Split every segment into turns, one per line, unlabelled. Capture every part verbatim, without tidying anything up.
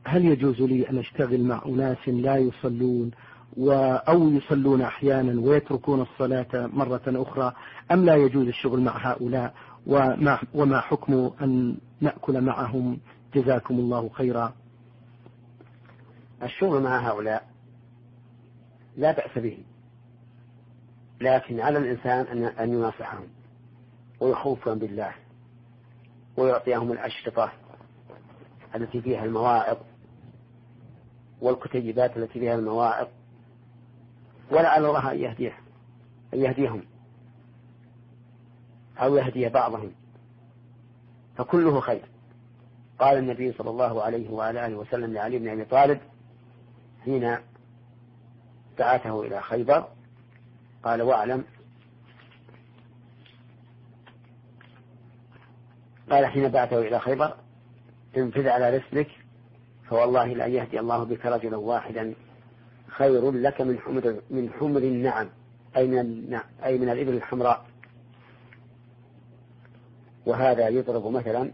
هل يجوز لي أن أشتغل مع أناس لا يصلون أو يصلون أحيانا ويتركون الصلاة مرة أخرى، أم لا يجوز الشغل مع هؤلاء؟ وما, وما حكم أن نأكل معهم؟ جزاكم الله خيرا.
الشغل مع هؤلاء لا بأس به، لكن على الإنسان أن يناصحهم ويخوفهم بالله ويعطيهم الأشرطة التي فيها المواعظ والكتيبات التي فيها المواعظ، ولعل الله أن يهديه أن يهديهم أو يهدي بعضهم، فكله خير. قال النبي صلى الله عليه وعلى آله وسلم لعلي بن أبي طالب حين دعاته إلى خيبر، قال: واعلم قال حين بعثه إلى خيبر: انفذ على رسلك فوالله لا يهدي الله بك رجلا واحدا خير لك من حمر من حمر النعم، أي من أي من الإبل الحمراء. وهذا يضرب مثلا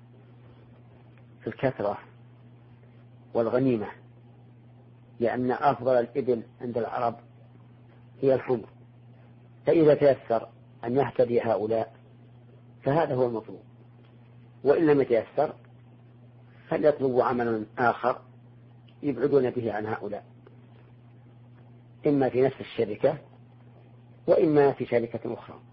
في الكثرة والغنيمة، لأن أفضل الإبل عند العرب هي الحمر، فإذا تيسر أن يهتدي هؤلاء فهذا هو المطلوب، وإن لم يتيسر فليطلبوا عملا آخر يبعدون به عن هؤلاء، إما في نفس الشركة وإما في شركة أخرى.